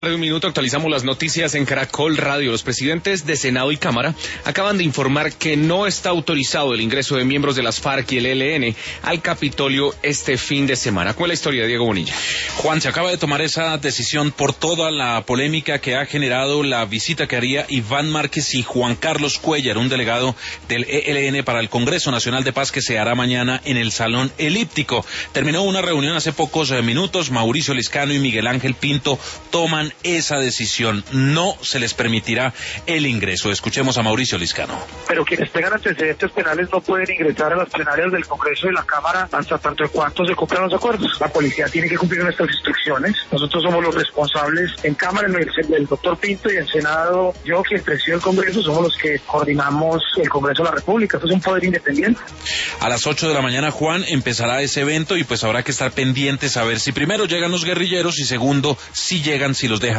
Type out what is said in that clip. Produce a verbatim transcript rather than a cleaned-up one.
De un minuto actualizamos las noticias en Caracol Radio. Los presidentes de Senado y Cámara acaban de informar que no está autorizado el ingreso de miembros de las FARC y el E L N al Capitolio este fin de semana. ¿Cuál es la historia, Diego Bonilla? Juan, se acaba de tomar esa decisión por toda la polémica que ha generado la visita que haría Iván Márquez y Juan Carlos Cuéllar, un delegado del E L N para el Congreso Nacional de Paz que se hará mañana en el Salón Elíptico. Terminó una reunión hace pocos minutos. Mauricio Liscano y Miguel Ángel Pinto toman esa decisión. No se les permitirá el ingreso. Escuchemos a Mauricio Liscano. Pero quienes tengan antecedentes penales no pueden ingresar a las plenarias del Congreso y la Cámara hasta tanto en cuanto se cumplan los acuerdos. La policía tiene que cumplir nuestras instrucciones. Nosotros somos los responsables en Cámara, el, el doctor Pinto, y en Senado, yo, quien presido el Congreso, somos los que coordinamos el Congreso de la República. Esto es un poder independiente. A las ocho de la mañana, Juan, empezará ese evento y pues habrá que estar pendientes a ver si primero llegan los guerrilleros y segundo, si llegan, si los